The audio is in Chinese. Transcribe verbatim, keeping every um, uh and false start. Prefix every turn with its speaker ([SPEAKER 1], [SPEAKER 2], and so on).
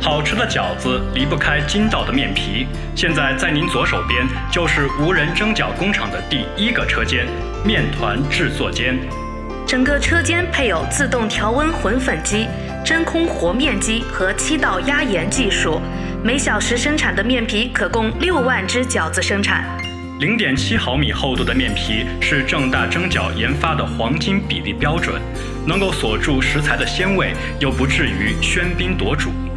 [SPEAKER 1] 好吃的饺子离不开筋道的面皮。现在在您左手边就是无人蒸饺工厂的第一个车间——面团制作间。
[SPEAKER 2] 整个车间配有自动调温混粉机、真空和面机和七道压延技术，每小时生产的面皮可供六万只饺子生产。
[SPEAKER 1] 零点七毫米厚度的面皮是正大蒸饺研发的黄金比例标准，能够锁住食材的鲜味，又不至于喧宾夺主。